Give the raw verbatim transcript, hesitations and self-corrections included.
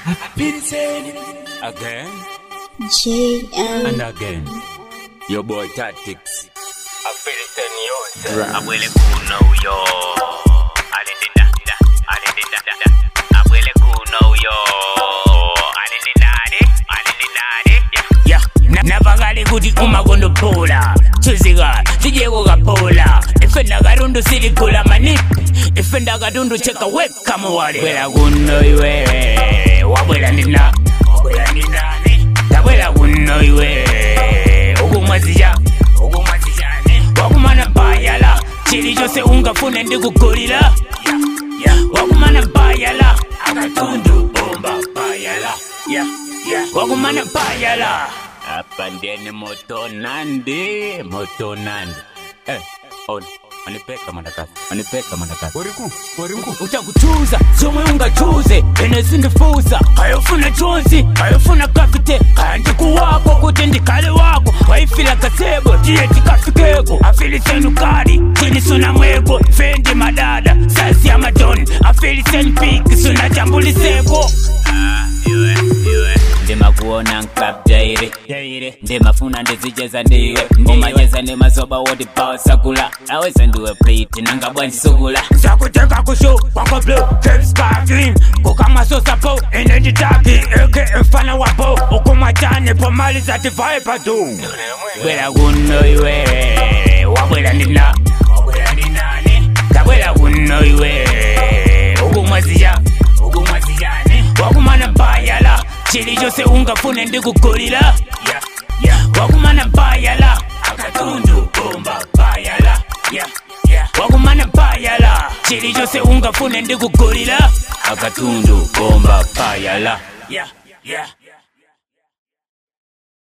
I've been saying it again J M and again. Your boy Tactics. I feel it in you. I will cool know yo. I didn't that. I didn't that. I will cool know yo. I didn't that. I didn't that. Yeah. Never got a goodie uma gondo pola. Chuziga, Diego Gapola. If I nagarundu city kula mani. If I nagarundu check a web come wale. Wela gundo iwe. Wabwela nina. Wabwela nina ne. Tabwela gundo iwe. Ogumazija. Ogumazija ne. Wagumana bayala. Chili jose unga fune ndigu gorila. Yeah, yeah. Wagumana bayala. Agatundu bomba bayala. Yeah, yeah. Wagumana bayala. Apandeni moto nandi, moto nandi. Eh, on, anipeka mandakazi, anipeka mandakazi. Wariku, wariku. Utakuchuza, somwe ungachuze, enesindifusa. Kayofuna chonzi, kayofuna kafite. Kayandiku wako, kutendikale wako. Waifila kasebo, tieti kafikeko. Afili senu kari, chini suna mweko. Fendi madada, sasi ya madoni. Afili senu piki, suna jambuli seko. Ah, iwe, iwe. Ndema kuona nkap jaire Ndema funa ndezijeza ndiwe Umajeza ni mazoba wodi power sakula Aweza nduwe plate nanga bwani sugula Sakuteka kushu wako blue Caps carving Kukama sosa po Inendi taki Eke mfana wapo Ukumachane pomali za tifai patu Wela guno iwe Wabwela nina Wabwela nina ne Kabwela guno iwe Ukumazija Ukumazija ne Wakumana bayala Chili jose unga fune ndigu gorila. Yeah, yeah. Wagumana bayala. Akatundu bomba bayala. Yeah, yeah. Wagumana bayala. Chili jose unga fune ndigu gorila. Akatundu bomba bayala. Yeah, yeah.